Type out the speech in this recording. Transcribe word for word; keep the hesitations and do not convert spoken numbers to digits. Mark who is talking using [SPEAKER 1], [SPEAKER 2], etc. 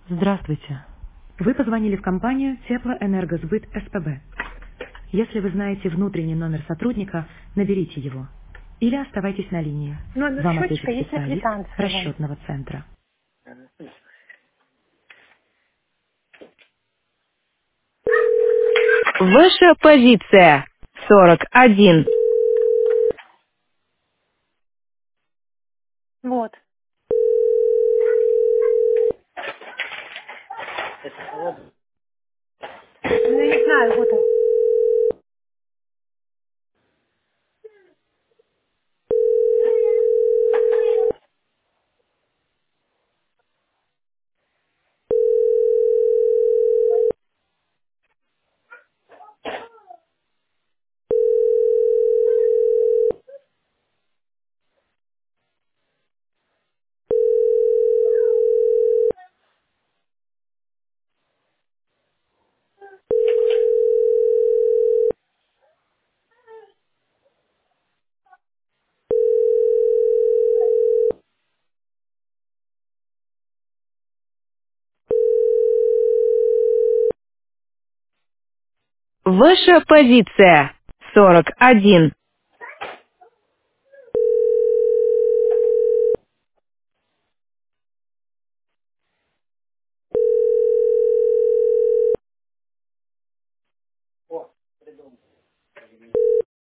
[SPEAKER 1] Здравствуйте. Вы позвонили в компанию Теплоэнергосбыт СПБ. Если вы знаете внутренний номер сотрудника, наберите его. Или оставайтесь на линии.
[SPEAKER 2] Номер
[SPEAKER 1] Вам
[SPEAKER 2] счетчика
[SPEAKER 1] ответит
[SPEAKER 2] есть на
[SPEAKER 1] специалист
[SPEAKER 2] квитанции у вас.
[SPEAKER 1] расчетного центра. Ваша позиция сорок один.
[SPEAKER 2] Вот. Ну, я не знаю, вот он.
[SPEAKER 1] Ваша позиция сорок один.